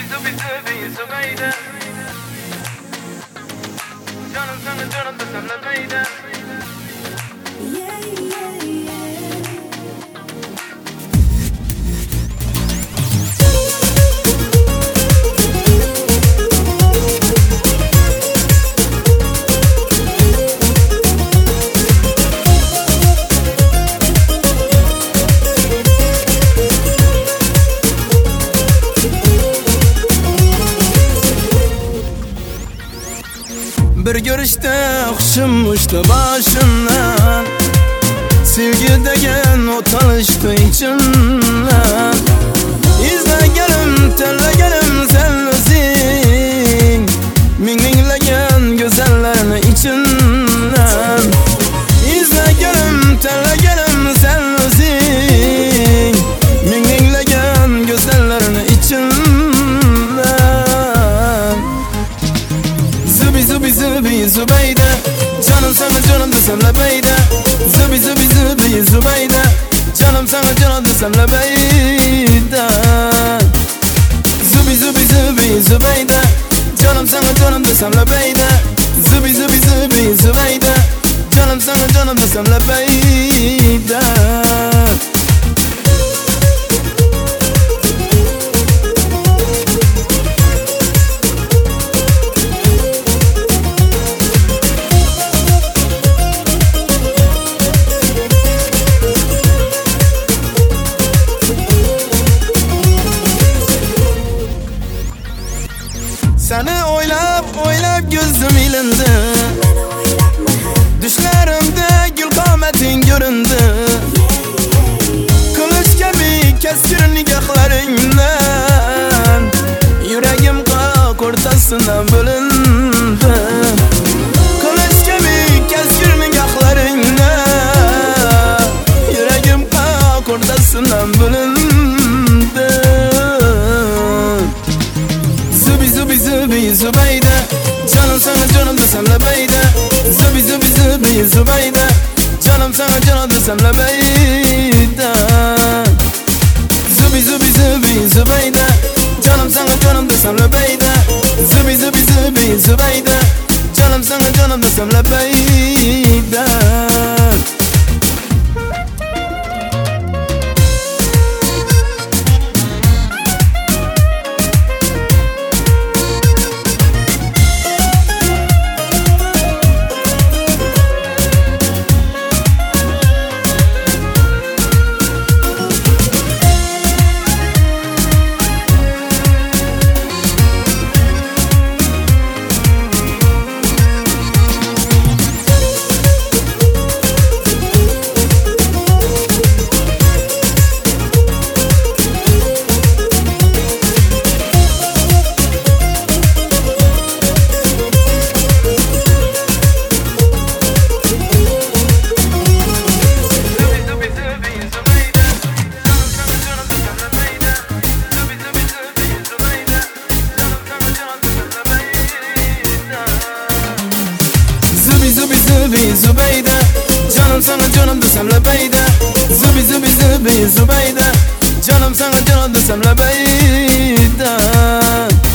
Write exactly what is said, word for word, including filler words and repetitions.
Zubi zubi zubi Zübeyde. Canım sana canım da senle beyde. Bir görüşte kuşum uçtu başımdan, sevgi degen o tanıştı içimden. İzlegelim, terlegelim sen özün, minglegen güzellerini içinden. İzlegelim, terlegelim sen özün, minglegen güzellerini içinden. Zubi zubi zubi Zübeyde, canım sana canım da senle beyde. Zubi zubi zubi Zübeyde, canım sana canım da senle beyde. Zubi zubi zubi Zübeyde, canım sana canım da senle beyde. Zubi zubi zubi Zübeyde, canım sana canım da senle beyde. Seni oylap oylap gözüm ilindi, düşlerimde gül kametin göründü. Kılıç gibi keskin nikahlarından, yüreğim kalk ortasından bölündü. Kılıç gibi keskin nikahlarından, yüreğim kalk ortasından bölündü. Zubi zubi Zübeyde, canım sana canım da senle beyde. Zubi zubi zubi Zübeyde, canım sana canım da senle beyde. Zubi zubi zubi Zübeyde, canım sana canım da senle beyde. Zubi zubi zubi Zübeyde, canım sana canım da senle beyde. Zubi zubi Zübeyde, canım sana canım da senle beyde. Zubi zubi zubi Zübeyde, canım sana canım da senle beyde.